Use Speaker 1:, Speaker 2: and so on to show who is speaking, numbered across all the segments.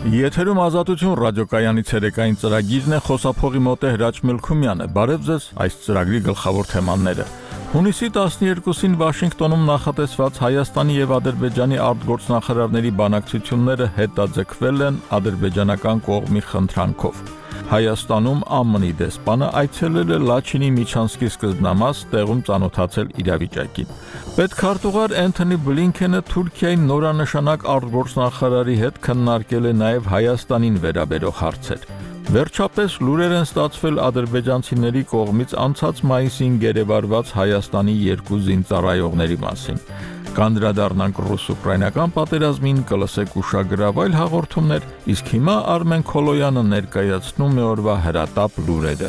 Speaker 1: Եթերում ազատություն ռադիոկայանի ցերեկային ծրագիրն է, խոսափողի մոտ է Հրաչ Մելքումյանը։ Բարև ձեզ, այս ծրագրի գլխավոր թեմաները։ Հունիսի 12-ին Վաշինգտոնում նախատեսված Հայաստանի եւ Ադրբեջանի արտգործնախարարների բանակցությունները հետաձգվել են ադրբեջանական կողմի խնդրանքով։ Հայաստանում ԱՄՆ-ի դեսպանը այցելել է Լաչինի Միչանսկի սկզբնամաս, տեղում ծանոթացել իրավիճակին։ Պետքարտուղար Էնթոնի Բլինքենը Թուրքիայի նորանշանակ արտգործնախարարի հետ քննարկել է նաև Հայաստանին վերաբերող հարցեր։ Վերջապես լուրեր են ստացվել ադրբեջանցիների կողմից անցած մայիսին գերեվարված Հայաստանի երկու զինծառայողների մասին։ Կանդրադառնանք ռուս-ուկրաինական պատերազմին, կլսեք ուշագրավ այլ հաղորդումներ, իսկ հիմա Արմեն Քոլոյանը ներկայացնում է օրվա հրատապ լուրերը։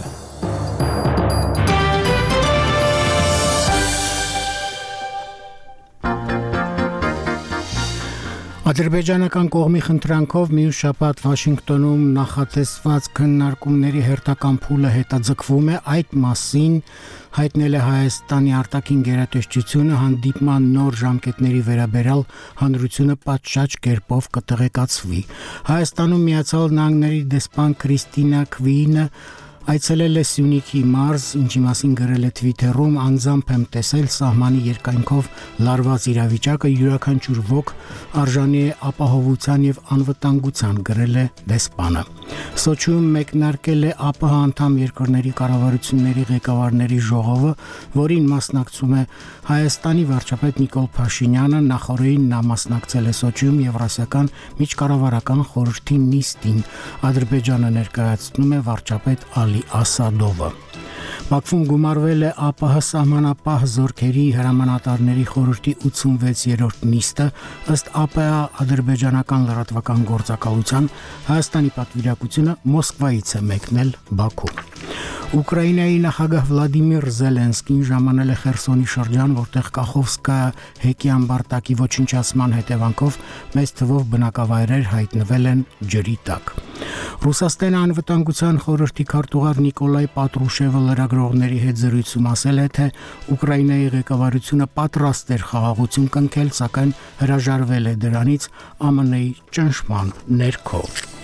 Speaker 2: Ադրբեջանական կողմի խնդրանքով մյուս շաբաթ Վաշինգտոնում նախատեսված քննարկումների հերթական փուլը հետաձգվում է, այդ մասին հայտնել է Հայաստանի արտաքին գերատեսչությունը հանդիպման նոր ժամկետների վերաբերյալ հանրությունը պատշաճ կերպով կտեղեկացվի։ Հայաստանում Միացյալ Նահանգների դեսպան Քրիստինա Քվինը այցելել է Սյունիքի մարզ, ինչի մասին գրել է Twitter-ում, անձամբ եմ տեսել սահմանի երկայնքով լարված իրավիճակը, յուրաքանչյուր ոք արժանի է ապահովության եւ անվտանգության, գրել է դեսպանը։ Սոչիում մեկնարկել է ԱՊՀ անդամ երկրների կառավարությունների ղեկավարների ժողովը, որին մասնակցում է Հայաստանի վարչապետ Նիկոլ Փաշինյանը, նախորդին նա մասնակցել է Սոչիում Եվրասիական միջկառավարական խորհրդի նիստին, Ադրբեջանը ներկայացնում է վարչապետ Ասադովը։ Բաքվում գումարվել է ԱՊՀ սահմանապահ զորքերի հրամանատարների խորհրդի 86-րդ նիստը, ըստ ԱՊՀ ադրբեջանական լրատվական գործակալության Հայաստանի պատվիրակությունը Մոսկվայից է մեկնել Բաքու։ Ուկրաինայի նախագահ Վլադիմիր Զելենսկին ժամանել է Խերսոնի շրջան, որտեղ Կախովսկայա հեկի ամբարտակի ոչնչացման հետևանքով մեծ թվով բնակավայրեր հայտնվել են ջրի տակ։ Ռուսաստանի անվտանգության խորհրդի քարտուղար Նիկոլայ Պատրուշևը լրագրողների հետ զրույցում ասել է, թե Ուկրաինայի ղեկավարությունը պատրաստ էր խաղաղություն կնքել, սակայն հրաժարվել է դրանից ԱՄՆ-ի ճնշման ներքո։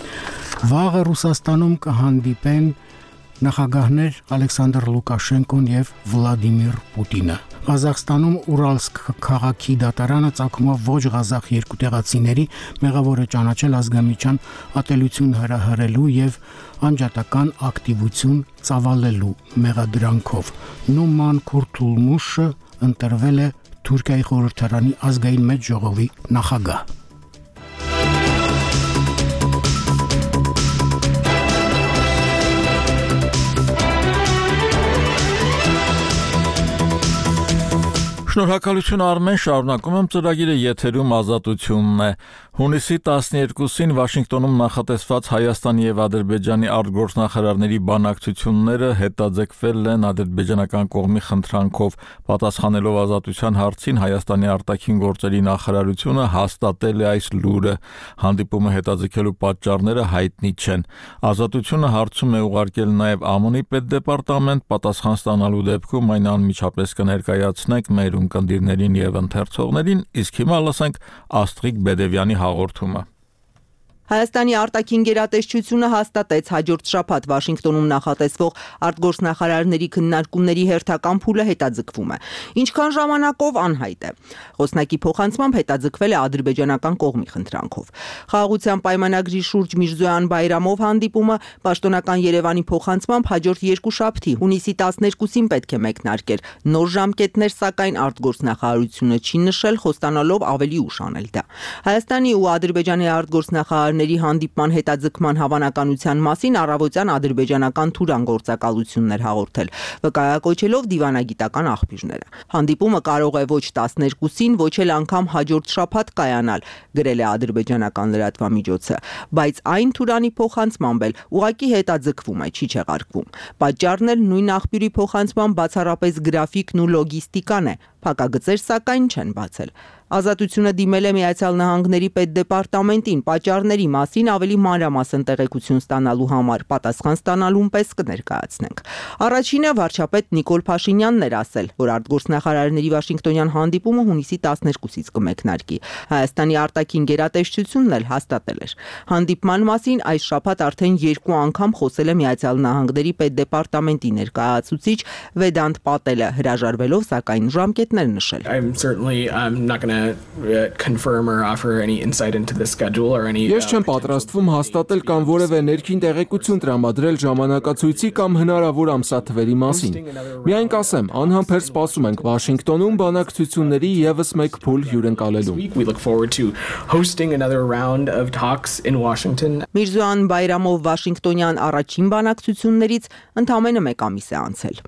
Speaker 2: Վաղը Ռուսաստանում կհանդիպեն նախագահներ Ալեքսանդր Լուկաշենկոն եւ Վլադիմիր Պուտինը։ Ղազախստանում Ուրալսկ քաղաքի դատարանը ցակումով ոչ ղազախ երկու տեղացիների մեղավոր է ճանաչել ազգամիջյան ատելություն հրահրելու եւ անջատական ակտիվություն ծավալելու մեղադրանքով։ Նուման Քուրթուլմուշը ընտրվել է Թուրքիայի խորհրդարանի ազգային մեծ ժողովի նախագահ։
Speaker 1: Շնորհակալություն Արմեն, շարունակում եմ ծրագիրը, եթերում ազատությունն է։ Հունիսի 12-ին Վաշինգտոնում նախատեսված Հայաստանի եւ Ադրբեջանի արտգործնախարարների բանակցությունները հետաձգվել են ադրբեջանական կողմի խնդրանքով, պատասխանելով ազատության հարցին Հայաստանի արտաքին գործերի նախարարությունը հաստատել է այս լուրը։ Հանդիպումը հետաձգելու պատճառները հայտնի չեն։ Ազատությունը հարցում է ուղարկել նաեւ ԱՄՆ-ի պետդեպարտամենտ, պատասխան ստանալու դեպքում այն անմիջապես կներկայացնենք մեր ունկնդիրներին եւ ընթերցողներին, իսկ հիմա լսենք Աստղիկ Բեդևյանի հաղորդումը։
Speaker 3: Հայաստանի արտաքին գերատեսչությունը հաստատեց հաջորդ շաբաթ Վաշինգտոնում նախատեսվող արտգործնախարարների քննարկումների հերթական փուլը հետաձգվում է։ Ինչքան ժամանակով անհայտ է։ Խոսնակի փոխանցմամբ հետաձգվել է ադրբեջանական կողմի խնդրանքով։ Խաղաղության պայմանագրի շուրջ Միրզոյան Բայրամով հանդիպումը պաշտոնական Երևանի փոխանցմամբ հաջորդ երկուշաբթի հունիսի 12-ին պետք է մեկնարկեր։ Նոր ժամկետներ, սակայն արտգործնախարարությունը չի նշել, խոստանալով ավելի ուշ անել դա։ Հայաստանի ու Ադրբեջանի արտգործնախարարների հանդիպման հետաձգման հավանականության մասին առավոտյան ադրբեջանական Թուրան գործակալություններ հաղորդել, վկայակոչելով դիվանագիտական աղբյուրները։ Հանդիպումը կարող է ոչ 12-ին, ոչ էլ անգամ հաջորդ շաբաթ կայանալ, գրել է ադրբեջանական լրատվամիջոցը, բայց այն Թուրանի փոխանցմամբ էլ ուղղակի հետաձգվում է, չի չեղարկվում։ Պատճառն էլ նույն աղբյուրի փոխանցմամբ բացառապես գրաֆիկն ու լոգիստիկան է, Փակագծեր սակայն չեն բացել։ Ազատությունը դիմել է Միացյալ Նահանգների պետդեպարտամենտին պատճառների մասին ավելի մանրամասն տեղեկություն ստանալու համար, պատասխան ստանալուն պես կներկայացնենք։ Առաջինը վարչապետ Նիկոլ Փաշինյանն էր ասել, որ արտգործնախարարների Վաշինգտոնյան հանդիպումը հունիսի 12-ից կմեկնարկի։ Հայաստանի արտաքին գերատեսչությունն էլ հաստատել էր։ Հանդիպման մասին այս շաբաթ արդեն 2 անգամ խոսել է Միացյալ Նահանգների պետդեպարտամենտի ներկայացուցիչ Վեդանտ Պատելը, հրաժարվելով սակայն ժամկետներ նշել։
Speaker 4: Confirm or offer any insight into the schedule or any
Speaker 5: Ես չեմ պատրաստվում հաստատել կամ որևէ ներքին տեղեկություն տրամադրել ժամանակացույցի կամ հնարավոր ամսաթվերի մասին։ Միայն կասեմ, անհամբեր սպասում ենք Վաշինգտոնում բանակցությունների ևս մեկ փուլ հյուրընկալելու։
Speaker 4: We look forward to hosting another round of talks in Washington.
Speaker 3: Միրզոյան Բայրամով Վաշինգտոնյան առաջին բանակցություններից ընդամենը 1 ամիս է անցել։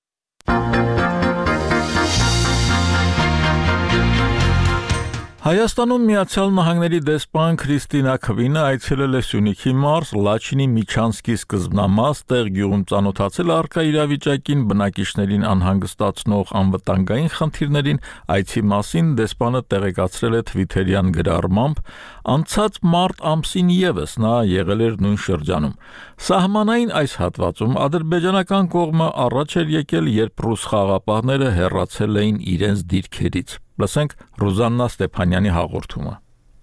Speaker 1: Հայաստանում Միացյալ Նահանգների դեսպան Քրիստինա Քվինը այցելել է Սյունիքի մարզ, Լաչինի Միչանսկի սկզբնամաս, տեղ գյուղում ծանոթացել առկա իրավիճակին, բնակիչներին անհանգստացնող անվտանգային խնդիրներին, այցի մասին դեսպանը տեղեկացրել է Թվիթերյան գրառմամբ, անցած մարտ ամսին ևս նա եղել էր նույն շրջանում։ Սահմանային այս հատվածում ադրբեջանական կողմը առաջ էր եկել, երբ ռուս խաղաղապահները հեռացել էին իրենց դիրքերից։ Լսենք Ռուզաննա Ստեփանյանի հաղորդումը։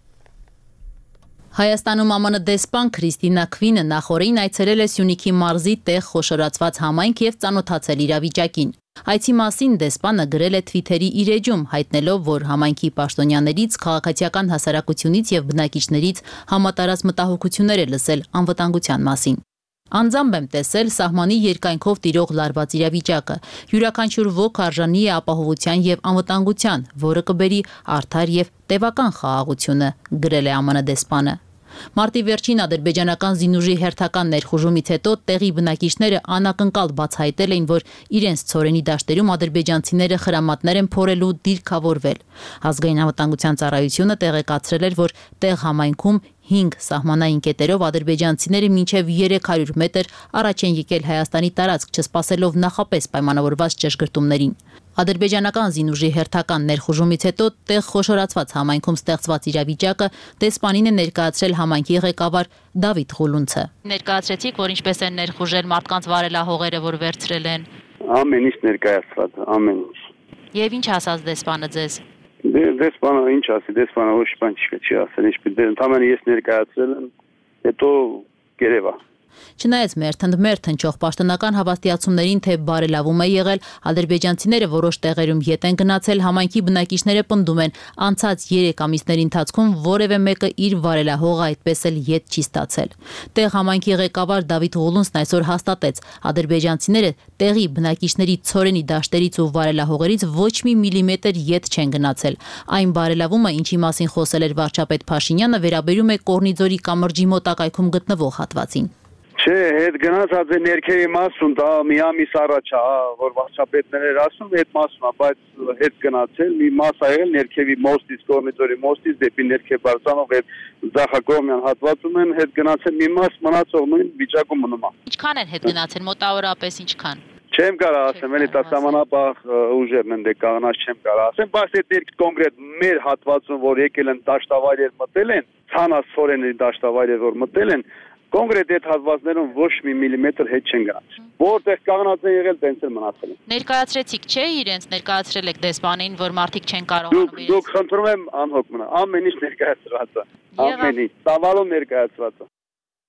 Speaker 6: Հայաստանում ԱՄՆ դեսպան Քրիստինա Քվինը նախորդին այցելել է Սյունիքի մարզի տեղ խոշորացված համայնք եւ ծանոթացել իրավիճակին։ Այցի մասին դեսպանը գրել է Թվիթերի իր էջում, հայտնելով, որ համայնքի պաշտոնյաներից, քաղաքացիական հասարակությունից եւ բնակիչներից համատարած մտահոգություններ է լսել անվտանգության մասին։ Անձամբ եմ տեսել սահմանի երկայնքով տիրող լարված իրավիճակը։ Յուրաքանչյուր ոք արժանի է ապահովության եւ անվտանգության, որը կբերի արդար եւ տևական խաղաղությունը, գրել է ԱՄՆ դեսպանը։ Մարտի վերջին ադրբեջանական զինուժի հերթական ներխուժումից հետո տեղի բնակիչները անակնկալ բացահայտել էին, որ իրենց ցորենի դաշտերում ադրբեջանցիները խրամատներ են փորելու դիրքավորվել։ Ազգային անվտանգության ծառայությունը տեղեկացրել էր, որ տեղ համայնքում 5 սահմանային կետերով ադրբեջանցիները մինչև 300 մետր առաջ են եկել Հայաստանի տարածք, չսպասելով նախապես պայմանավորված ճշգրտումներին։ Ադրբեջանական զինուժի հերթական ներխուժումից հետո տեղ խոշորացված համայնքում ստեղծված իրավիճակը դեսպանին է ներկայացրել համայնքի ղեկավար Դավիթ Ղուլունցը։ Ներկայացրեցիք, որ ինչպես են ներխուժել մարդկանց վարելահողերը, որ վերցրել են։
Speaker 7: Ամեն ինչ ներկայացված, ամեն ինչ։
Speaker 6: Եվ ինչ ասաց դեսպանը ձեզ։
Speaker 7: Դեսպանը ինչ ասի, դեսպանը ոչ բան չի ասել, ինչպես ընդամենը ես ներկայացրել եմ, հետո գերեվա։
Speaker 6: Չնայած մերթ հնչող պաշտոնական հավաստիացումներին, թե բարելավում է եղել, ադրբեջանցիները որոշ տեղերում ետ են գնացել, համայնքի բնակիչները պնդում են, անցած 3 ամիսների ընթացքում որևէ մեկը իր վարելահողը այդպես էլ ետ չի ստացել։ Տեղ համայնքի ղեկավար Դավիթ Ղուլունցն այսօր հաստատեց, ադրբեջանցիները տեղի բնակիչների ցորենի դաշտերից ու վարելահողերից ոչ մի միլիմետր ետ չեն գնացել։ Այն բարելավումը, ինչի մասին խոսել էր վարչապետ Փաշինյանը, վերաբերում է Կորնիձորի կամրջի մոտակայքում գտնվող հատվածին։
Speaker 7: Չէ, հետ գնացած է ներքևի մասում, դա մի ամիս առաջ է, որ վարչապետն էր ասում, այդ մասում է, բայց հետ գնացել, մի մաս ա եղել ներքևի մոստից, Կորնիձորի մոստից դեպի ներքև բարձրանող այդ ձախակողմյան հատվածում են հետ գնացել, մի մաս մնացող նույն վիճակում մնում է։
Speaker 6: Ինչքան են հետ գնացել, մոտավորապես ինչքան։
Speaker 7: Չեմ կարող ասեմ, էլի դա սահմանապահ ուժերն են դե կանգնած, չեմ կարող ասեմ, բայց այդ ներք կոնկրետ մեր հատվածում, որ եկել են դաշտավայրեր մտել են, ցանասորենի դաշտավայրեր որ մտել են, կոնկրետ այդ հատվածներում ոչ մի միլիմետր հետ չեն գնացել։ Որտեղ կանգնած են եղել, տենց էլ մնացել են։
Speaker 6: Ներկայացրեցիք, չէ՞, իրենց ներկայացրել եք դեսպանին, որ մարդիկ չեն կարողանում իրենց։
Speaker 7: Դուք խնդրում եմ անհոգ մնա, ամեն ինչ ներկայացրած է։ Ամեն ինչ, ծավալով ներկայացված է։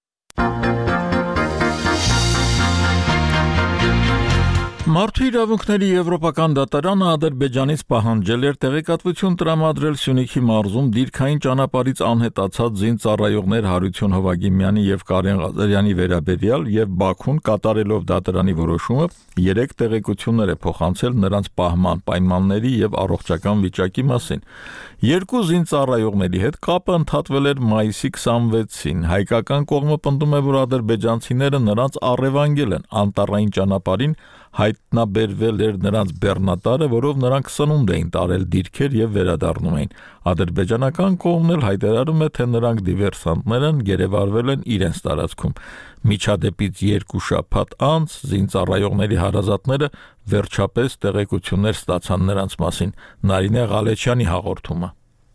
Speaker 1: Մարդու իրավունքների եվրոպական դատարանը Ադրբեջանից պահանջել էր տեղեկատվություն տրամադրել Սյունիքի մարզում դիրքային ճանապարհից անհետացած զինծառայողներ Հարություն Հովագիմյանի եւ Կարեն Ղազարյանի վերաբերյալ եւ Բաքուն կատարելով դատարանի որոշումը 3 տեղեկություններ է փոխանցել նրանց պահման պայմանների եւ առողջական վիճակի մասին։ 2 զինծառայողների հետ կապը ընդհատվել էր մայիսի 26-ին։ Հայկական կողմը պնդում է, որ ադրբեջանցիները նրանց առևանգել են անտառային ճանապարհին, հայտնաբերվել էր նրանց բեռնատարը, որով նրանք սնունդ էին տարել դիրքեր եւ վերադառնում էին։ Ադրբեջանական կողմն էլ հայտարարում է, թե նրանք դիվերսանտներ են, գերեվարվել են իրենց տարածքում։ Միջադեպից 2 շաբաթ անց զինծառայողների հարազատները վերջապես տեղեկություններ ստացան նրանց մասին։ Նարինե Ղալեչյանի հաղորդումը։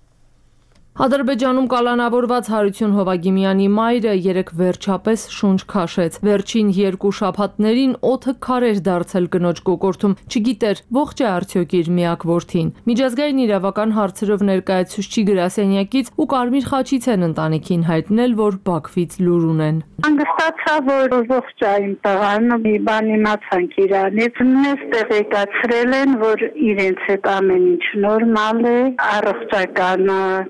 Speaker 8: Ադրբեջանում կալանավորված Հարություն Հովագիմյանի մայրը երեկ վերջապես շունչ քաշեց։ Վերջին 2 շաբաթներին օդը քար էր դարձել կնոջ կոկորդում, չգիտեր ողջ է արդյոք իր միակ որդին։ Միջազգային իրավական հարցերով ներկայացուցիչի գրասենյակից ու Կարմիր խաչից են ընտանիքին հայտնել, որ Բաքվից լուր ունեն։
Speaker 9: Հանգստացա, որ ողջ է իմ տղան, մի բան իմացանք իրանից, մեզ տեղեկացրել են, որ իրենց հետ ամեն ինչ նորմալ է, առողջական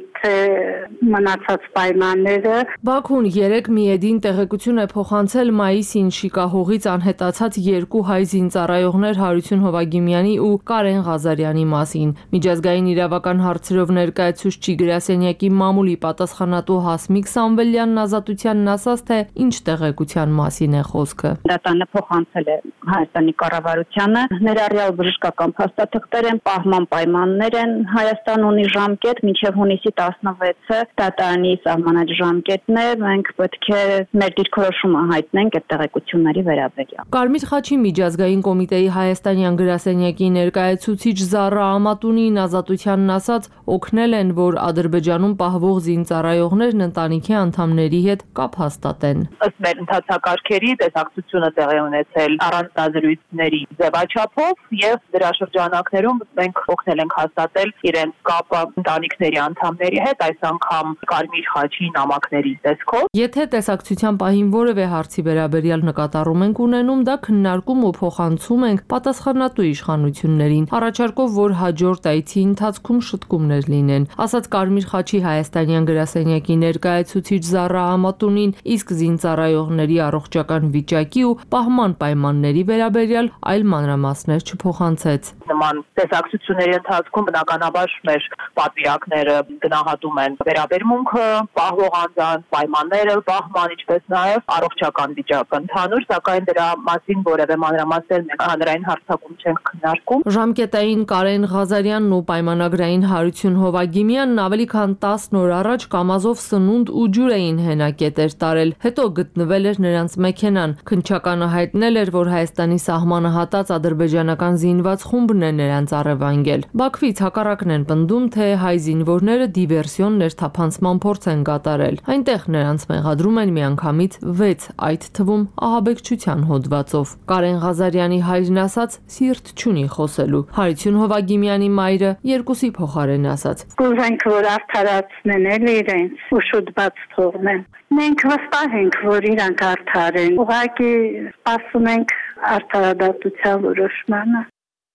Speaker 9: մնացած պայմանները։
Speaker 8: Բաքուն երեկ միեդին տեղեկություն է փոխանցել մայիսին Շիկահողից անհետացած 2 հայ զինծառայողներ Հարություն Հովագիմյանի ու Կարեն Ղազարյանի մասին։ Միջազգային իրավական հարցերով ներկայացուցիչի գրասենյակի մամուլի պատասխանատու Հասմիկ Սամվելյանն ազատությանն ասաց, թե ինչ տեղեկության մասին է խոսքը։
Speaker 9: Դատանը փոխանցել է Հայաստանի կառավարությանը, ներառյալ բժշկական փաստաթղթեր են, պահման պայմաններ են, Հայաստան ունի ժամկետ մինչև հունիսի 16-ը դատարանի սահմանած ժամկետն է, մենք պետք է մեր դիրքորոշումը հայտնենք այդ տեղեկությունների վերաբերյալ։
Speaker 8: Կարմիր խաչի միջազգային կոմիտեի հայաստանյան գրասենյակի ներկայացուցիչ Զառա Ամատունին ազատությանն ասաց, օգնել են, որ Ադրբեջանում պահվող զինծառայողներն ընտանիքի անդամների հետ կապ հաստատեն։
Speaker 10: Ըստ մեր ընթացակարգերի տեսակցությունը տեղի ունեցել առանց դասերույթների ձևաչափով եւ դրա շրջանակներում մենք օգնել ենք հաստատել իրենց կապը ընտանիքների անդամների հետ, այս անգամ Կարմիր խաչի նամակների տեսքով։
Speaker 8: Եթե տեսակցության պահին որևէ հարցի վերաբերյալ նկատառում ենք ունենում, դա քննարկում ու փոխանցում ենք պատասխանատու իշխանություններին, առաջարկով, որ հաջորդ այցի ընթացքում շտկումներ լինեն, ասաց Կարմիր խաչի հայաստանյան գրասենյակի ներկայացուցիչ Զառա Ամատունին, իսկ զինծառայողների առողջական վիճակի ու պահման պայմանների վերաբերյալ այլ մանրամասներ չփոխանցեց։
Speaker 10: Նման տեսակցությունների ընթացքում բնականաբար մեր պատվիրակները գնահատում են վերաբերմունքը, պահվող անձանց պայմանները, պահման, ինչպես նաև առողջական վիճակը ընդհանուր, սակայն դրա մասին որևէ մանրամասներ մենք հանրային հարցակում չենք քննարկում։
Speaker 8: Ժամկետային Կարեն Ղազարյանն ու պայմանագրային Հարություն Հովագիմյանն ավելի քան 10 օր առաջ Կամազով սնունդ ու ջուր էին հենակետեր տարել, հետո գտնվել էր նրանց մեքենան։ Քննչականը հայտնել էր, որ Հայաստանի սահմանը հատած ադրբեջանական զինված խումբն է նրանց առևանգել։ Բաքվից հակառակն են պնդում, թե հայ զինվորները դիվերսիոն ներթափանցման փորձ են կատարել։ Այնտեղ նրանց մեղադրում են միանգամից 6, այդ թվում ահաբեկչության հոդվածով։ Կարեն Ղազարյանի հայրն ասաց, սիրտ չունի խոսելու։ Հարություն Հովագիմյանի մայրը երկուսի փոխարեն ասաց.
Speaker 9: Կուզենք, որ արդարացնեն իրենց ու շուտ բաց թողնեն։ Մենք վստահ ենք, որ իրանք արդար են։ Ուղղակի սպասում ենք արդարադատության որոշմանը։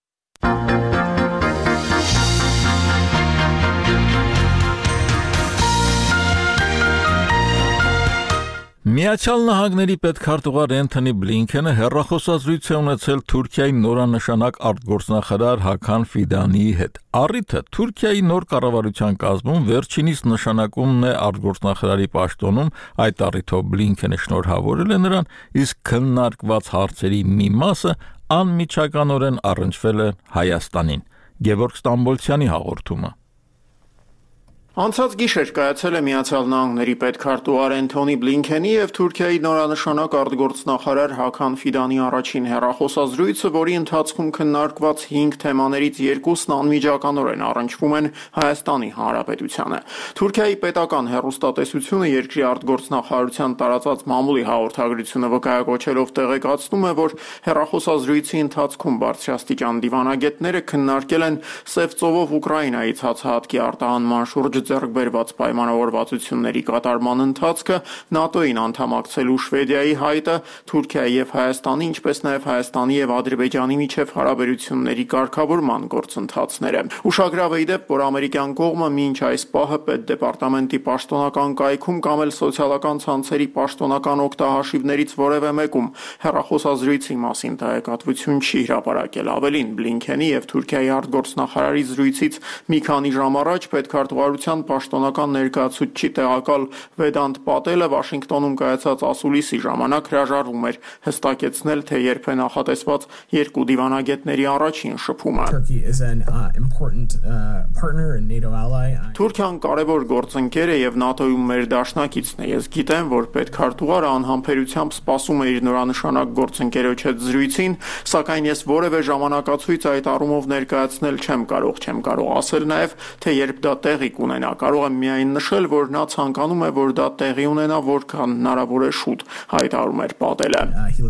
Speaker 1: Միացյալ Նահանգների պետքարտուղար Էնթոնի Բլինքենը հեռախոսազրույց է ունեցել Թուրքիայի նորանշանակ արտգործնախարար Հական Ֆիդանիի հետ։ Առիթը Թուրքիայի նոր կառավարության կազմում վերջինիս նշանակումն է արտգործնախարարի պաշտոնում, այդ առիթով Բլինքենը շնորհավորել է նրան, իսկ քննարկված հարցերի մի մասը անմիջականորեն առնչվել է Հայաստանին։ Գևորգ Ստամբոլցյանի հաղորդումը։
Speaker 11: Անցած գիշեր կայացել է Միացյալ Նահանգների պետքարտուղար Էնթոնի Բլինքենի եւ Թուրքիայի նորանշանակ արտգործնախարար Հական Ֆիդանի առաջին հեռախոսազրույցը, որի ընթացքում քննարկված 5 թեմաներից 2-ն անմիջականորեն առնչվում են Հայաստանի Հանրապետությանը։ Թուրքիայի պետական հեռուստատեսությունը երկրի արտգործնախարարության տարածած մամուլի հաղորդագրությունը վկայակոչելով տեղեկացնում է, որ հեռախոսազրույցի ընթացքում բարձրաստիճան դիվանագետները քննարկել են Սև ծովով Ուկրաինայից հացահատքի արտահանման շուրջ ձեռք բերված պայմանավորվածությունների կատարման ընթացքը, ՆԱՏՕ-ին անդամակցելու Շվեդիայի հայտը, Թուրքիայի եւ Հայաստանի, ինչպես նաեւ Հայաստանի եւ Ադրբեջանի միջև հարաբերությունների կարգավորման գործընթացները։ Ուշագրավ է դեպ, որ ամերիկյան կողմը մինչ այս պահը պետդեպարտամենտի պաշտոնական կայքում կամ էլ սոցիալական ցանցերի պաշտոնական օգտահաշիվներից որևէ մեկում հեռախոսազրույցի մասին տեղեկատվություն չի հրապարակել։ Ավելին, Բլինքենի եւ Թուրքիայի արտգործնախարարի զրույցից մի քանի ժամ առաջ պետքարտուղարության հանրության պաշտոնական ներկայացուցիչ տեղակալ Վեդանտ Պատելը Վաշինգտոնում կայացած ասուլիսի ժամանակ հրաժարվում էր հստակեցնել, թե երբ է նախատեսված երկու դիվանագետների առաջին շփումը։ Թուրքիան կարևոր գործընկեր է եւ ՆԱՏՕ-ում մեր դաշնակիցն է։ Ես գիտեմ, որ պետքարտուղարը անհամբերությամբ սպասում է իր նորանշանակ գործընկերոջ հետ զրույցին, սակայն ես որևէ ժամանակացույց այդ առումով ներկայացնել չեմ կարող ասել նաեւ, թե երբ դա տեղի կունենա։ Կարող եմ միայն նշել, որ նա ցանկանում է, որ դա տեղի ունենա որքան հնարավոր է շուտ, հայտարարում էր Պատելը։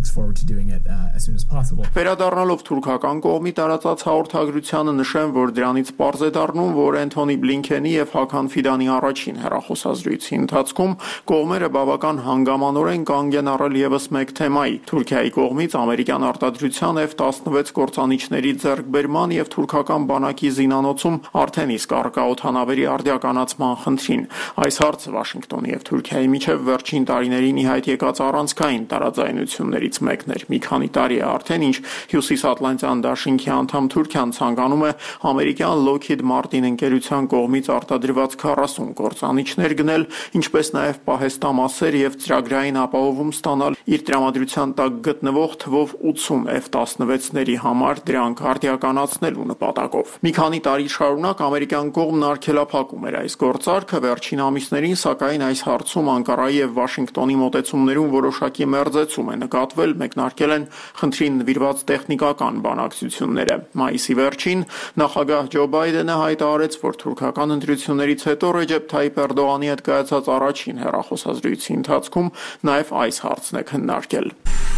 Speaker 11: Վերադառնալով թուրքական կողմի տարածած հաղորդագրությանը նշեմ, որ դրանից պարզ է դառնում, որ Էնթոնի Բլինքենի եւ Հական Ֆիդանի առաջին հեռախոսազրույցի ընթացքում կողմերը բավական հանգամանորեն կանգ են առել եւս մեկ թեմայի՝ Թուրքիայի կողմից ամերիկյան արտադրության F-16 կործանիչների ձեռքբերման եւ թուրքական բանակի զինանոցում արդեն իսկ առկա օդանավերի արդիականացման խնդրին։ Այս հարցը Վաշինգտոնի եւ Թուրքիայի միջև վերջին տարիներին ի հայտ եկած առանցքային տարաձայնություններից մեկն էր։ Մի քանի տարի է արդեն, ինչ Հյուսիսատլանտյան դաշինքի անդամ Թուրքիան ցանկանում է ամերիկյան Lockheed Martin ընկերության կողմից արտադրված 40 կործանիչներ գնել, ինչպես նաև պահեստամասեր եւ ծրագրային ապահովում ստանալ իր տրամադրության տակ գտնվող թվով 80 F-16-ների համար դրանք արդիականացնելու նպատակով։ Մի քանի տարի շարունակ ամերիկյան կողմն արգելափակում էր այս գործարքը, վերջին ամիսներին սակայն այս հարցում Անկարայի եւ Վաշինգտոնի մոտեցումներում որոշակի մերձեցում է նկատվել, մեկնարկել են խնդրին նվիրված տեխնիկական բանակցությունները։ Մայիսի վերջին նախագահ Ջո Բայդենը հայտարարեց, որ թուրքական ընտրություններից հետո Ռեջեփ Թայիփ Էրդողանի հետ կայացած առաջին հեռախոսազրույցի ընթացքում նաև այս հարցն է քննարկել։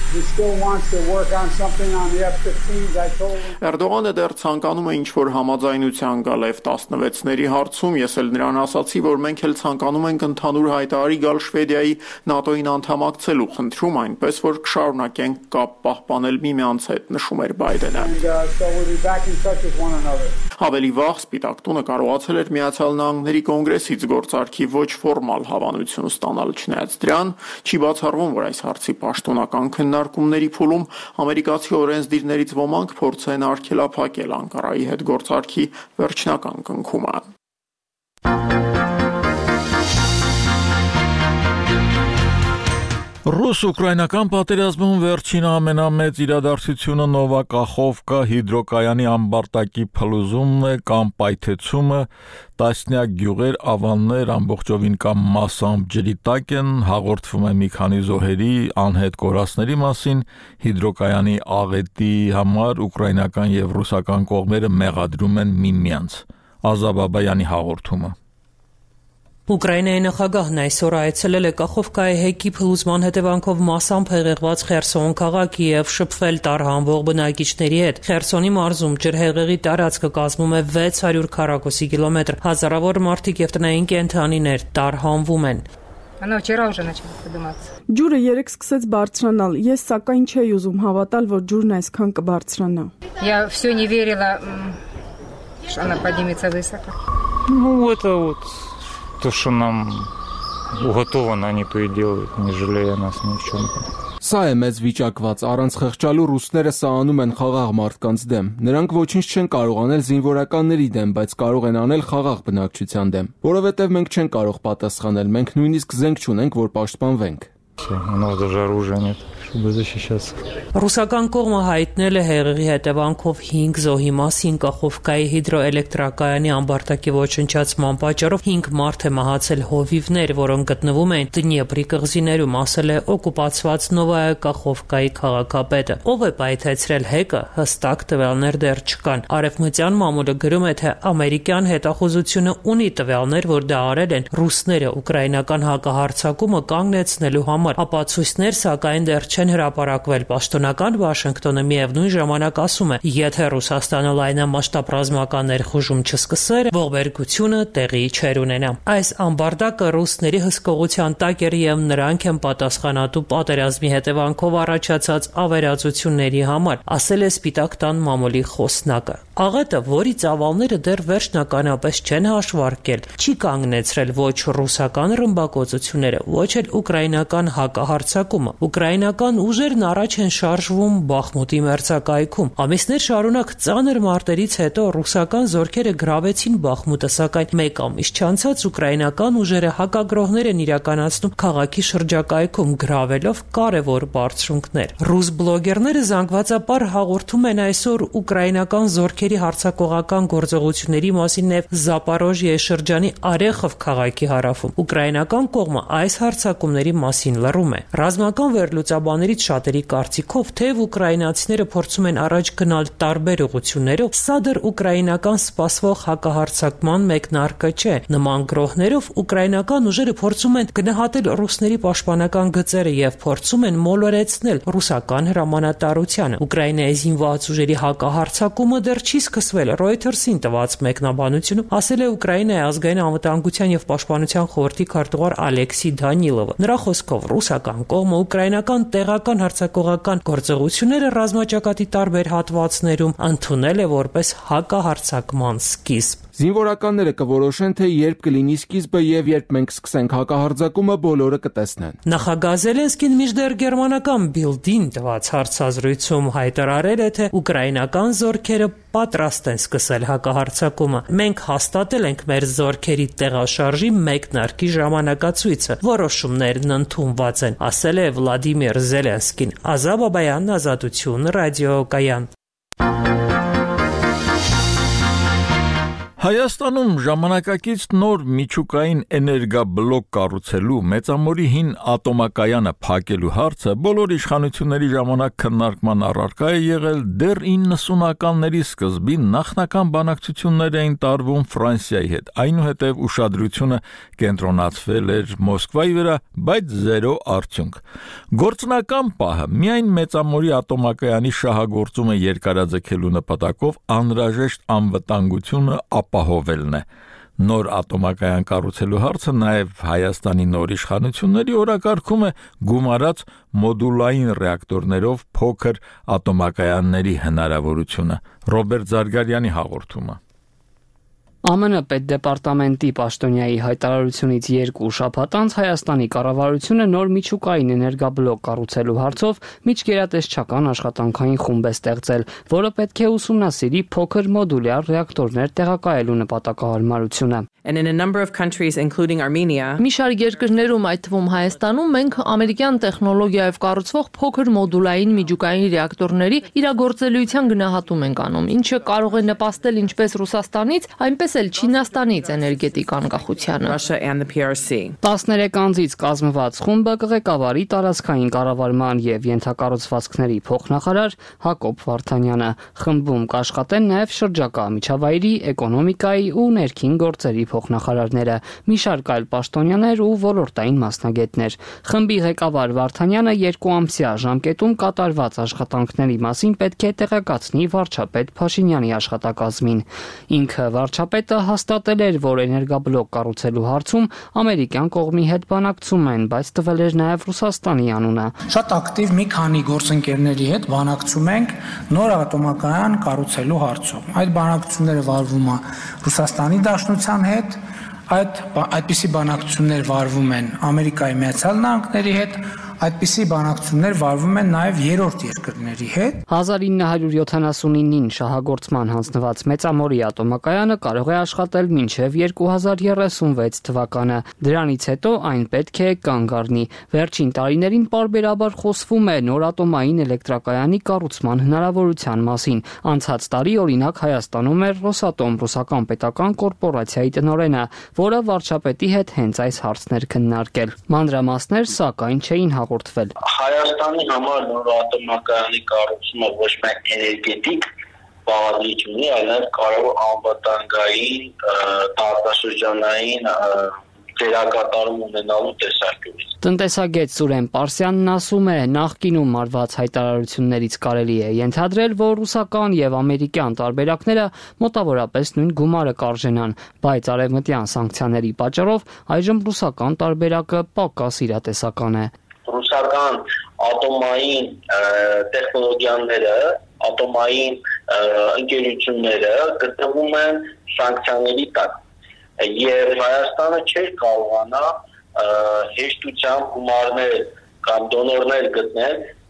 Speaker 11: Էրդողանը դեռ ցանկանում է ինչ-որ համաձայնության գալ F-16-ների հարցում, ես էլ նրան ասացի, որ մենք էլ ցանկանում ենք ընդհանուր հայտարարի գալ Շվեդիայի ՆԱՏՕ-ին անդամակցելու խնդրում, այնպես որ կշարունակենք կապ պահպանել միմյանց հետ, նշում էր Բայդենը։ Ավելի վաղ Սպիտակ տունը կարողացել էր Միացյալ Նահանգների կոնգրեսից գործարքի ոչ ֆորմալ հավանություն ստանալ, չնայած դրան չի բացառվում, որ այս հարցի պաշտոնական քննարկումների փուլում ամերիկացի օրենսդիրներից ոմանք փորձեն արգելափակել Անկարայի հետ գործարքի վերջնական կնքումը։
Speaker 1: Ռուս-ուկրաինական պատերազմում վերջին ամենամեծ իրադարձությունը Նովակախովկա հիդրոկայանի ամբարտակի փլուզումն է կամ պայթեցումը, տասնյակ գյուղեր, ավաններ ամբողջովին կամ մասամբ ջրի տակ են, հաղորդվում է մի քանի զոհերի անհետ կորածների մասին, հիդրոկայանի աղետի համար ուկրաինական եւ ռուսական կողմերը մեղադրում են միմյանց։ Ազա Բաբայանի հաղորդումը։
Speaker 12: Ուկրաինայի նախագահն այսօր այցելել է Կախովկայի հեկի փլուզման հետևանքով մասամբ հեղեղված Խերսոն քաղաքի եւ շփվել տարհանվող բնակիչների հետ։ Խերսոնի մարզում ջրհեղեղի տարածքը կազմում է 600 քառակուսի կիլոմետր։ Հազարավոր մարդիկ եւ տնային կենդանիներ տարհանվում են։
Speaker 13: Ջուրը երեք սկսեց բարձրանալ։ Ես սակայն չէի ուզում հավատալ, որ ջուրն այսքան կբարձրանա։
Speaker 14: То, что нам уготовано, они то и делают, не жалея нас ни в чем.
Speaker 5: Սա է մեծ վիճակված, առանց խղճալու ռուսները սա անում են խաղաղ մարդկանց դեմ։ Նրանք ոչինչ չեն կարող անել զինվորականների դեմ, բայց կարող են անել խաղաղ բնակչության դեմ, որովհետև մենք չենք կարող պատասխանել, մենք նույնիսկ զենք չունենք, որ պաշտպանվենք։
Speaker 14: У нас даже оружия нет, чтобы защищаться.
Speaker 12: Ռուսական կողմը հայտնել է հեղեղի հետևանքով 5 զոհի մասին Կախովկայի հիդրոէլեկտրակայանի ամբարտակի ոչնչացման պատճառով 5 մարդ է մահացել հովիվներ, որոնք գտնվում են Դնիեպրի կղզիներում, ասել է օկուպացված Նովայա Կախովկայի քաղաքապետը։ Ով է պայթեցրել հեկը, հստակ տվյալներ դեռ չկան։ Արևմտյան մամուլը գրում է, թե ամերիկյան հետախուզությունը ունի տվյալներ, որ դա արել են ռուսները ուկրաինական հակահարձակումը կանգնեցնելու համար։ Ապացույցներ սակայն դեռ չեն հրապարակվել։ Պաշտոնական Վաշինգտոնը միևնույն ժամանակ ասում է, եթե Ռուսաստանը լայնամասշտաբ ռազմական ներխուժում չսկսեր, ողբերգությունը տեղի չէր ունենա։ Այս ամբարտակը ռուսների հսկողության տակ էր եւ նրանք են պատասխանատու պատերազմի հետևանքով առաջացած ավերածությունների համար, ասել է Սպիտակ տան մամուլի խոսնակը։ Աղետը, որի ծավալները դեռ վերջնականապես չեն հաշվարկել, չի կանգնեցրել ոչ ռուսական ռմբակոծությունները, ոչ էլ ուկրաինական հակահարձակումը։ Ուկրաինական ուկրաինական ուժերն առաջ են շարժվում Բախմուտի մերձակայքում։ Ամիսներ շարունակ ծանր մարտերից հետո ռուսական զորքերը գրավեցին Բախմուտը, սակայն մեկ ամիս չանցած ուկրաինական ուժերը հակագրողներ են իրականացնում քաղաքի շրջակայքում, գրավելով կարևոր բարձունքներ։ Ռուս բլոգերները զանգվածաբար հաղորդում են այսօր ուկրաինական զորքերի հարձակողական գործողությունների մասին և Զապորոժիե շրջանի Արեխով քաղաքի հարավում։ Ուկրաինական կողմը այս հարձակումների մասին լռում է։ Ռազմական վերլուծաբաններից շատերի կարծիքով, թեև ուկրաինացիները փորձում են առաջ գնալ տարբեր ուղղություններով, սա դեռ ուկրաինական սպասվող հակահարձակման մեկնարկը չէ։ Նման գրոհներով ուկրաինական ուժերը փորձում են գնահատել ռուսների պաշտպանական գծերը և փորձում են մոլորեցնել ռուսական հրամանատարությանը։ Ուկրաինայի զինված ուժերի հակահարձակումը դեռ չի սկսվել։ Reuters-ին տված մեկնաբանությունում ասել է Ուկրաինայի ազգային անվտանգության և պաշտպանության խորհրդի քարտուղար Ալեքսի Դանիլովը։ Նրա խոսքով ռուսական կողմը ուկրաինական տեղական հարձակողական գործողությունները ռազմաճակատի տարբեր հատվածներում ընդունել է որպես հակահարձակման սկիզբ։
Speaker 5: Զինվորականները կորոշեն, թե երբ կլինի սկիզբը եւ երբ մենք սկսենք հակահարձակումը, բոլորը կտեսնեն։
Speaker 12: Նախագահ Զելենսկին մինչդեռ գերմանական Bild-ին տված հարցազրույցում հայտարարել է, թե ուկրաինական զորքերը պատրաստ են սկսել հակահարձակումը։ Մենք հաստատել ենք մեր զորքերի տեղաշարժի մեկնարկի ժամանակացույցը։ Որոշումներն ընդունված են, ասել է Վլադիմիր Զելենսկին։ Ազա Բաբայան, Ազատություն, ռադիոկայան։
Speaker 1: Հայաստանում ժամանակակից նոր միջուկային էներգաբլոկ կառուցելու մեծամորի հին ատոմակայանը փակելու հարցը բոլոր իշխանությունների ժամանակ քննարկման առարկա է եղել դեռ 90-ականների սկզբին նախնական բանակցություններ էին տարվում Ֆրանսիայի հետ, այնուհետև ուշադրությունը կենտրոնացվել էր Մոսկվայի վրա, բայց զերո արդյունք։ Գործնական պահը միայն մեծամորի ատոմակայանի շահագործումը երկարաձգելու նպատակով անհրաժեշտ անվտանգությունը ապահովելն է։ Նոր ատոմակայան կառուցելու հարցը նաև Հայաստանի նոր իշխանությունների օրակարգում է գումարած մոդուլային ռեակտորներով փոքր ատոմակայանների հնարավորությունը։ Ռոբերտ Զարգարյանի հաղորդումը։
Speaker 15: ԱՄՆ պետդեպարտամենտի պաշտոնյայի հայտարարությունից 2 շաբաթ անց Հայաստանի կառավարությունը նոր միջուկային էներգաբլոկ կառուցելու հարցով միջգերատեսչական աշխատանքային խումբ է ստեղծել, որը պետք է ուսումնասիրի փոքր մոդուլյար ռեակտորներ տեղակայելու նպատակահարմարությունը։
Speaker 16: And in a number of countries, including Armenia,
Speaker 8: մի շարք երկրներում, այդ թվում Հայաստանում, մենք ամերիկյան տեխնոլոգիայով կառուցվող փոքր մոդուլային միջուկային ռեակտորների իրագործելիության գնահատում ենք անում, ինչը կարող է նպաստել ինչպես Ռուսաստանից, այնպես էլ Չինաստանից էներգետիկ անկախությանը։
Speaker 15: 13 անձից կազմված խումբը կղեկավարի տարածքային կառավարման եւ ենթակառուցվածքների փոխնախարար Հակոբ Վարդանյանը։ Խմբում կաշխատեն նաեւ շրջակա միջավայրի, էկոնոմիկայի ու ներքին գործերի փոխնախարարները, մի շարք այլ պաշտոնյաներ ու ոլորտային մասնագետներ։ Խմբի ղեկավար Վարդանյանը 2 ամսյա ժամկետում կատարված աշխատանքների մասին պետք է տեղեկացնի վարչապետ Փաշինյանի աշխատակազմին։ Ինքը վարչապետը հաստատել էր, որ էներգաբլոկ կառուցելու հարցում ամերիկյան կողմի հետ բանակցում են, բայց տվել էր նաև Ռուսաստանի անունը։
Speaker 17: Շատ ակտիվ մի քանի գործընկերների հետ բանակցում ենք նոր ատոմակայան կառուցելու հարցում։ Այդ բանակցությունները վարվում է Ռուսաստանի Դաշնության հետ, այդպիսի բանակցություններ վարվում են Ամերիկայի Միացյալ Նահանգների հետ, այդպիսի բանակցություններ վարվում են նաև երրորդ երկրների հետ։
Speaker 15: 1979-ին շահագործման հանձնված մեծամորի ատոմակայանը կարող է աշխատել մինչև 2036 թվականը։ Դրանից հետո այն պետք է կանգ առնի։ Վերջին տարիներին պարբերաբար խոսվում է նոր ատոմային էլեկտրակայանի կառուցման հնարավորության մասին։ Անցած տարի օրինակ Հայաստանում էր Ռոսատոմ ռուսական պետական կորպորացիայի տնօրենը, որը վարչապետի հետ հենց այս հարցն էր քննարկել։ Մանրամասներ սակայն չէին հաղորդվել։
Speaker 18: Հայաստանի համար նոր ատոմակայանի կառուցումը ոչ միայն էներգետիկ բաղադրիչ ունի, այլ նաև կարող անվտանգային, տարածաշրջանային դերակատարում ունենալու տեսանկյունից։
Speaker 15: Տնտեսագետ Սուրեն Պարսյանն ասում է, նախկինում արված հայտարարություններից կարելի է ենթադրել, որ ռուսական եւ ամերիկյան տարբերակները մոտավորապես նույն գումարը կարժենան, բայց արևմտյան սանկցիաների պատճառով այժմ ռուսական տարբերակը պակաս իրատեսական է։
Speaker 18: Ռուսական ատոմային տեխնոլոգիաները, ատոմային ընկերությունները գտնվում են սանկցիաների տակ, եւ Հայաստանը չէր կարողանա հեշտությամբ գումարներ կամ դոնորներ գտնել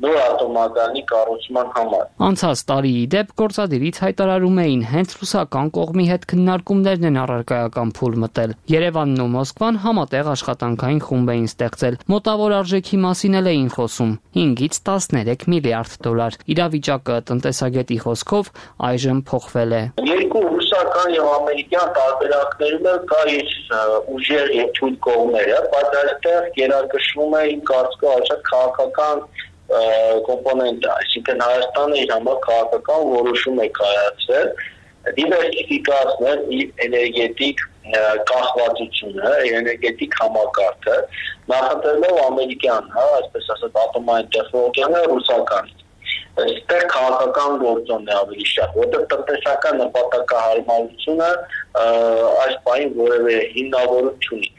Speaker 18: նոր ատոմակայանի կառուցման համար։
Speaker 15: Անցած տարի դեպ գործադիրից հայտարարում էին հենց ռուսական կողմի հետ քննարկումներն են առարկայական փուլ մտել։ Երևանն ու Մոսկվան համատեղ աշխատանքային խումբ էին ստեղծել։ Մոտավոր արժեքի մասին էլ էին խոսում՝ 5-ից 13 միլիարդ դոլար։ Իրավիճակը տնտեսագետի խոսքով այժմ փոխվել է։
Speaker 18: Երկու ռուսական եւ ամերիկյան տարբերակներում էլ կա իր ուժեղ եւ թույլ կողմերը, բայց այստեղ գերակշռում է իմ կարծիքով շատ քաղաքական կոմպոնենտը, այսինքն Հայաստանը իր համար քաղաքական որոշում է կայացրել դիվերսիֆիկացնել իր էներգետիկ կախվածությունը, էներգետիկ համակարգը, նախընտրելով ամերիկյան, այսպես ասած, ատոմային տեխնոլոգիաները ռուսականից։ Այստեղ քաղաքական գործոնն է ավելի շատ, որտեղ տնտեսական նպատակահարմարությունը այս բանի որևէ հիմնավորում չունի։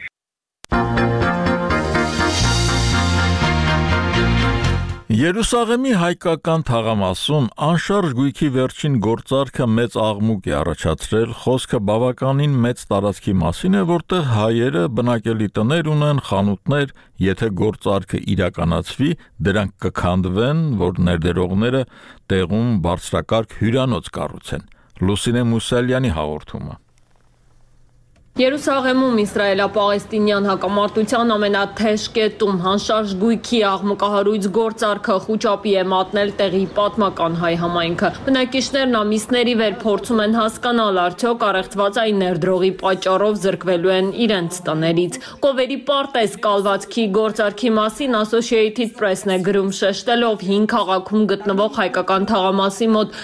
Speaker 1: Երուսաղեմի հայկական թաղամասում անշարժ գույքի վերջին գործարքը մեծ աղմուկ է առաջացրել, խոսքը բավականին մեծ տարածքի մասին է, որտեղ հայերը բնակելի տներ ունեն, խանութներ, եթե գործարքը իրականացվի, դրանք կքանդվեն, որ ներդրողները տեղում բարձրակարգ հյուրանոց կառուցեն։ Լուսինե Մուսալյանի հաղորդումը։
Speaker 8: Երուսաղեմում իսրայելա-պաղեստինյան հակամարտության ամենաթեժ կետում հանշարժ գույքի աղմկահարույց գործարքը խուճապի է մատնել տեղի պատմական հայ համայնքը։ Բնակիչներն ամիսների վեր փորձում են հասկանալ, արդյոք առեղծվածային ներդրողի պատճառով զրկվելու են իրենց տներից։ Կովերի պարտեզ կալվածքի գործարքի մասին Associated Press-ն է գրում, շեշտելով 5 քաղաքում գտնվող հայկական թաղամասի մոտ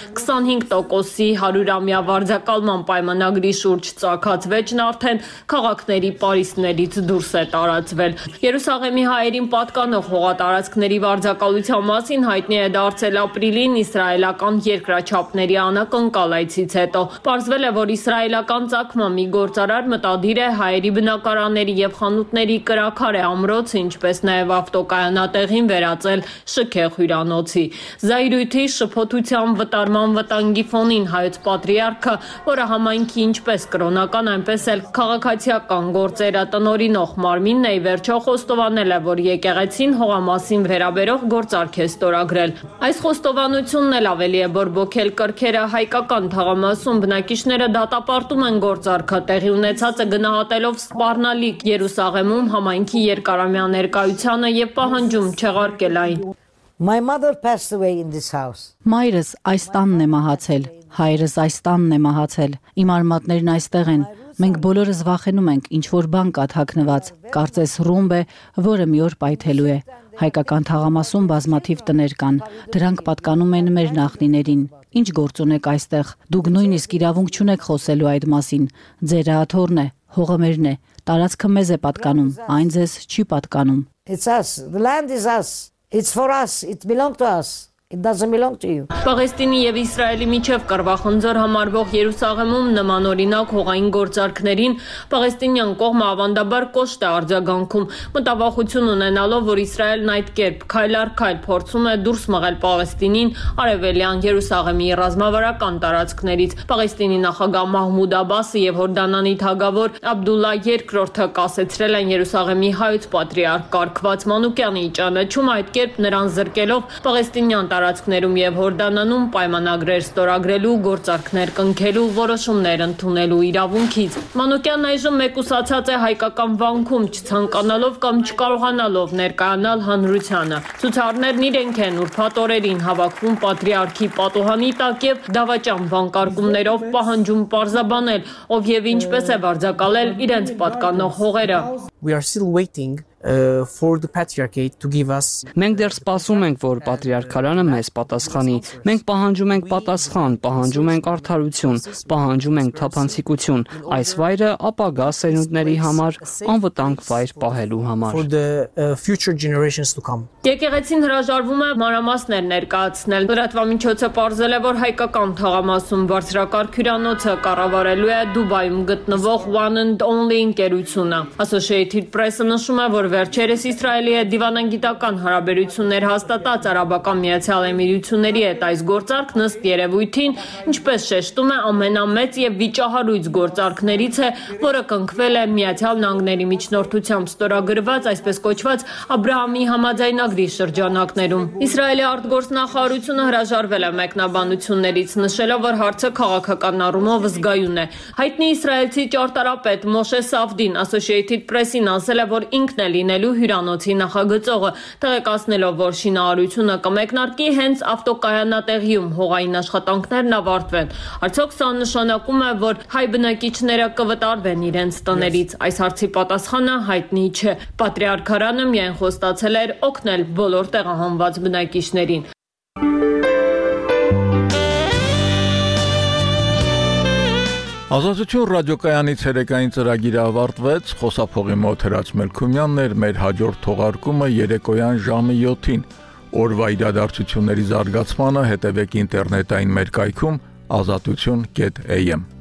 Speaker 8: 25%-ի 100-ամյա վարձակալման պայմանագրի շուրջ ծագած վեճն արդեն քաղաքների պարիսպներից դուրս է տարածվել։ Երուսաղեմի հայերին պատկանող հողատարածքների վարձակալության մասին հայտնի է դարձել ապրիլին իսրայելական երկրաչափների անակնկալ այցից հետո։ Պարզվել է, որ իսրայելական ծագման մի գործարար մտադիր է հայերի բնակարանների եւ խանութների կրաքարե ամրոցը, ինչպես նաեւ ավտոկայանատեղին վերածել շքեղ հյուրանոցի։ Զայրույթի, շփոթության, վտարման վտանգի ֆոնին հայոց պատրիարքը, որը համայնքի ինչպես կրոնական, այնպես էլ քաղաքացիական գործերը տնօրինող մարմինն է վերջո խոստովանել է, որ եկեղեցին հողամասին վերաբերող գործարք է ստորագրել։ Այս խոստովանությունն էլ ավելի է բորբոքել կրքերը հայկական թաղամասում բնակիչները դատապարտում են գործարքը, տեղի ունեցածը գնահատելով սպառնալիք Երուսաղեմում համայնքի երկարամյա ներկայությանը եւ պահանջում չեղարկել այն։
Speaker 19: My mother passed away in this house.
Speaker 6: Մայրս այս տանն է մահացել, հայրս այս տանն է մահացել, իմ արմատներն այստեղ են։ Մենք բոլորս վախենում ենք, ինչ որ բան կա թաքնված, կարծես ռումբ է, որը մի օր պայթելու է։ Հայկական թաղամասում բազմաթիվ տներ կան, դրանք պատկանում են մեր նախնիներին։ Ինչ գործ ունեք այստեղ։ Դուք նույնիսկ իրավունք չունեք խոսելու այդ մասին։ Ձեր աթոռն է, հողը մերն է, տարածքը մեզ է պատկանում, այն ձեզ չի պատկանում։
Speaker 19: It's us. The land is us. It's for us. It belongs to us. It doesn't belong to you.
Speaker 8: Պաղեստինի եւ Իսրայելի միջև կռվախնձոր համարվող Երուսաղեմում նմանօրինակ հողային գործարքներին պաղեստինյան կողմը ավանդաբար կոշտ է արձագանքում, մտավախություն ունենալով, որ Իսրայելն այդ կերպ քայլ առ քայլ փորձում է դուրս մղել Պաղեստինին արևելյան Երուսաղեմի ռազմավարական տարածքներից։ Պաղեստինի նախագահ Մահմուդ Աբասը եւ Հորդանանի թագավոր Աբդուլլա II-ը կասեցրել են Երուսաղեմի հայոց պատրիարք Կարգված Մանուկյանի ճանաչում, այդ կերպ նրան զրկելով պաղեստինյան տարածքներում եւ Հորդանանում պայմանագրեր ստորագրելու, գործարքներ կնքելու, որոշումներ ընդունելու իրավունքից։ Մանուկյանն այժմ մեկուսացած է հայկական վանքում, չցանկանալով կամ չկարողանալով ներկայանալ հանրությանը։ Ցուցարներն իրենք են ուրբաթ օրերին հավաքվում պատրիարքի պատուհանի տակ եւ դավաճան վանկարկումներով պահանջում պարզաբանել, ով եւ ինչպես է վարձակալել իրենց պատկանող հողերը։
Speaker 4: We are still waiting for the patriarchate to give us.
Speaker 15: Մենք դեռ սպասում ենք, որ պատրիարքարանը մեզ պատասխանի։ Մենք պահանջում ենք պատասխան, պահանջում ենք արդարություն, պահանջում ենք թափանցիկություն։ Այս վայրը ապագա սերունդների համար անվտանգ վայր պահելու համար։
Speaker 4: For the future generations to come.
Speaker 8: Եկեղեցին հրաժարվում է մանրամասներ ներկայացնել։ Լրատվամիջոցը պարզել է, որ հայկական թաղամասում բարձրակարգ հյուրանոցը կառավարելու է Դուբայում գտնվող One and Only ընկերությունը։ Associated Associated Press-ը նշում է, որ վերջերս Իսրայելի հետ դիվանագիտական հարաբերություններ հաստատած Արաբական Միացյալ Էմիրությունների հետ այս գործարքն ըստ երևույթին, ինչպես շեշտում է, ամենամեծ եւ վիճահարույց գործարքներից է, որը կնքվել է Միացյալ Նահանգների միջնորդությամբ ստորագրված, այսպես կոչված Աբրահամի համաձայնագրի շրջանակներում։ Իսրայելի արտգործնախարարությունը հրաժարվել է մեկնաբանություններից, նշելով, որ հարցը քաղաքական առումով զգայուն է։ Հայտնի իսրայելցի ճարտարապետ Մոշե Սավդին Associated Press-ին ասել է, որ ինքն է լինելու հյուրանոցի նախագծողը, տեղեկացնելով, որ շինարարությունը կմեկնարկի հենց ավտոկայանատեղիում հողային աշխատանքներն ավարտվեն։ Արդյոք սա նշանակում է, որ հայ բնակիչները կվտարվեն իրենց տներից։ Այս հարցի պատասխանը հայտնի չէ։ Պատրիարքարանը միայն խոստացել էր օգնել բոլոր տեղահանված բնակիչներին։
Speaker 1: Ազատություն ռադիոկայանի ցերեկային ծրագիրը ավարտվեց, խոսափողի մոտ Հրաչ Մելքումյանն էր, մեր հաջորդ թողարկումը երեկոյան ժամը 7-ին։ Օրվա իրադարձությունների զարգացմանը հետևեք ինտերնետային մեր կայքում azatutun.am